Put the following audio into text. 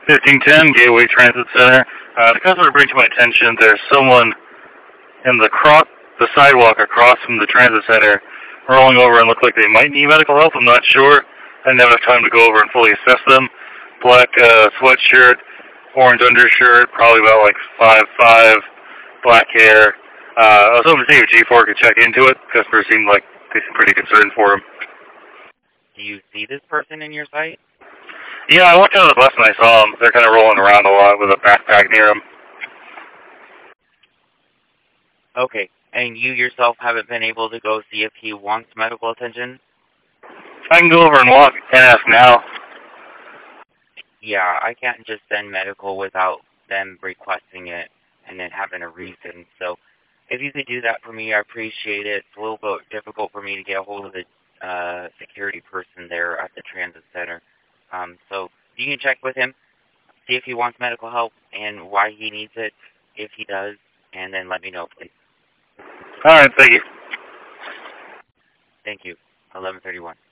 1510 Gateway Transit Center. The customer brings to my attention there's someone in the sidewalk across from the transit center rolling over and look like they might need medical help. I'm not sure. I didn't have enough time to go over and fully assess them. Black sweatshirt, orange undershirt, probably about like 5'5", black hair. I was hoping to see if G4 could check into it. Customer seemed like they seemed pretty concerned for him. Do you see this person in your sight? Yeah, I walked out of the bus and I saw them. They're kind of rolling around a lot with a backpack near them. Okay, and you yourself haven't been able to go see if he wants medical attention? I can go over and walk and ask now. Yeah, I can't just send medical without them requesting it and then having a reason. So if you could do that for me, I appreciate it. It's a little bit difficult for me to get a hold of the security person there at the transit center. So you can check with him, see if he wants medical help and why he needs it, if he does, and then let me know, please. All right, thank you. Thank you. 11:31.